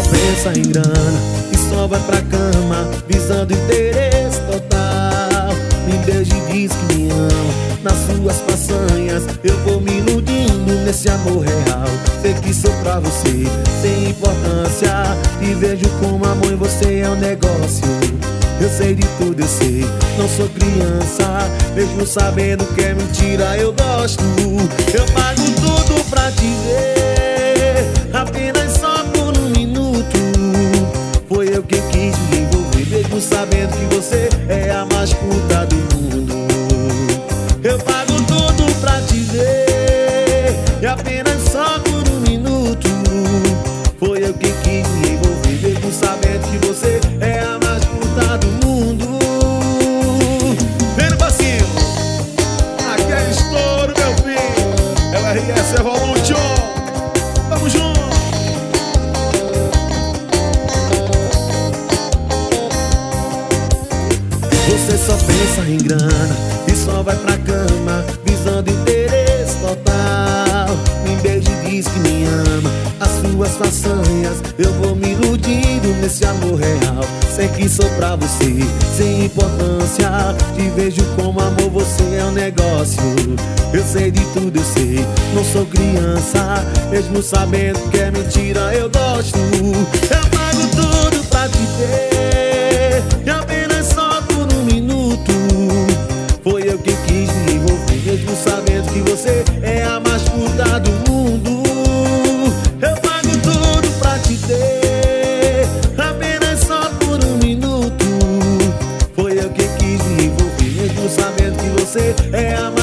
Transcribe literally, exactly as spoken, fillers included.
pensa em grana e só vai pra cama visando interesse total. Me beija e diz que me ama, nas suas façanhas eu vou me iludindo nesse amor real. Sei que sou pra você, sem importância, e vejo como amor em você é um negócio. Eu sei de tudo, eu sei, não sou criança, mesmo sabendo que é mentira eu gosto. Eu pago tudo pra te ver, apenas só por um minuto. Foi eu quem quis me envolver, mesmo sabendo que você é a mais puta do mundo. Eu pago tudo pra te ver, e apenas só por um minuto. Foi eu quem quis me envolver, mesmo sabendo que você é a mais puta do mundo. Vem no passinho, aqui é estouro, meu filho. É o R S Evolution. Vamos junto. Você só pensa em grana e só vai pra cama visando interesse total. Me beija e diz que me ama, as suas façanhas eu vou me iludindo nesse amor real. Sei que sou pra você, sem importância, te vejo como amor, você é um negócio. Eu sei de tudo, eu sei, não sou criança, mesmo sabendo que é mentira eu gosto. Eu pago tudo pra te ver, e apenas só por um minuto. Foi eu que quis me envolver, mesmo sabendo que você é a mais puta do mundo. Eu pago tudo pra te ter, apenas só por um minuto. Foi eu que quis me envolver, mesmo sabendo que você é a mais